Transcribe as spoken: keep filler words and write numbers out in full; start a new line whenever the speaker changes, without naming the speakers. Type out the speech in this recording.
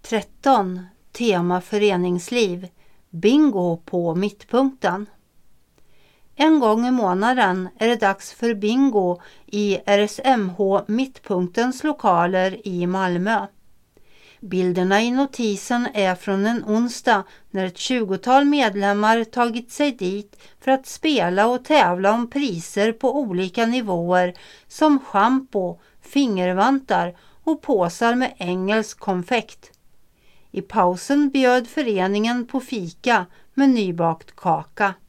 tretton. Tema föreningsliv. Bingo på Mittpunkten. En gång i månaden är det dags för bingo i R S M H Mittpunktens lokaler i Malmö. Bilderna i notisen är från en onsdag när ett tjugotal medlemmar tagit sig dit för att spela och tävla om priser på olika nivåer som shampoo, fingervantar och påsar med engelsk konfekt. I pausen bjöd föreningen på fika med nybakt kaka.